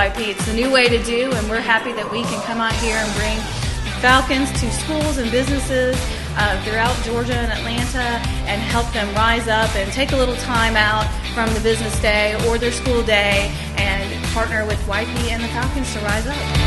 YP. It's the new way to do, and we're happy that we can come out here and bring Falcons to schools and businesses throughout Georgia and Atlanta and help them rise up and take a little time out from the business day or their school day and partner with YP and the Falcons to rise up.